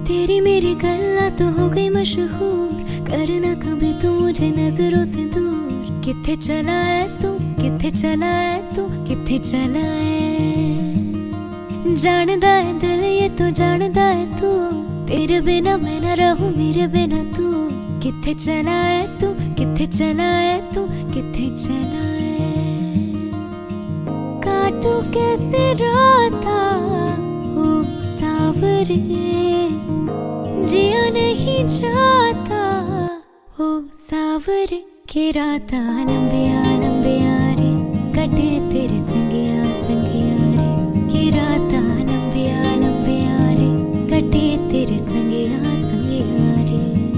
तेरी मेरी गल्ला तो हो गई मशहूर, करना कभी तू मुझे नजरों से दूर। किथे चला है तू, किथे चला है तू, किथे चला है। जानदा है दिल ये तो जानदा है तू, तेरे बिना मैं ना रहूं मेरे बिना तू। किथे चला है तू, किथे चला है तू, किथे चला है। काटू कैसे राता ओ सावरे, जिया नहीं जाता ओ सावरे। के राता लंबिया लंबिया रे, कटे तेरे संगिया संगिया रे। के राता लंबिया लंबिया रे, कटे तेरे संगिया संगिया रे।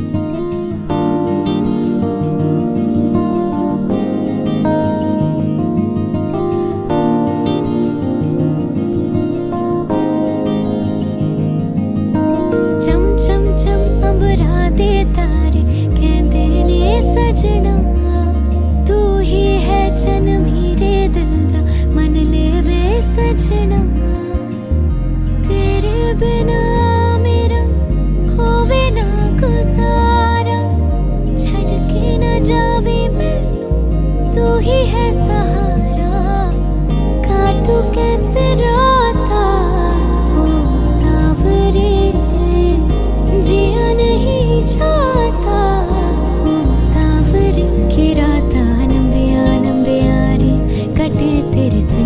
दे तारे कहंदे ने सजना, तू ही है जन मेरे दिल दा, मन ले वे सजना। तेरे बिना मेरा होवे ना गुजारा, छड़ के न जावे मैनू, तू ही है सहारा। काटू कैसे राता ओ सावरे, जिया नहीं जाता ओ सावरे। के राता लंबिया लंबिया रे, कटे तेरे